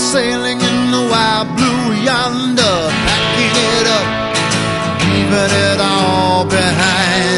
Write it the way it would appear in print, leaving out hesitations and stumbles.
sailing in the wild blue yonder, packing it up, leaving it all behind.